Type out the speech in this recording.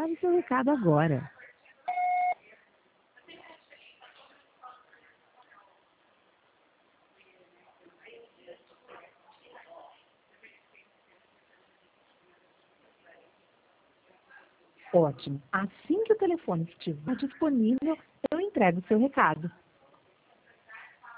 Grave seu recado agora. Ótimo. Assim que o telefone estiver disponível, eu entrego o seu recado.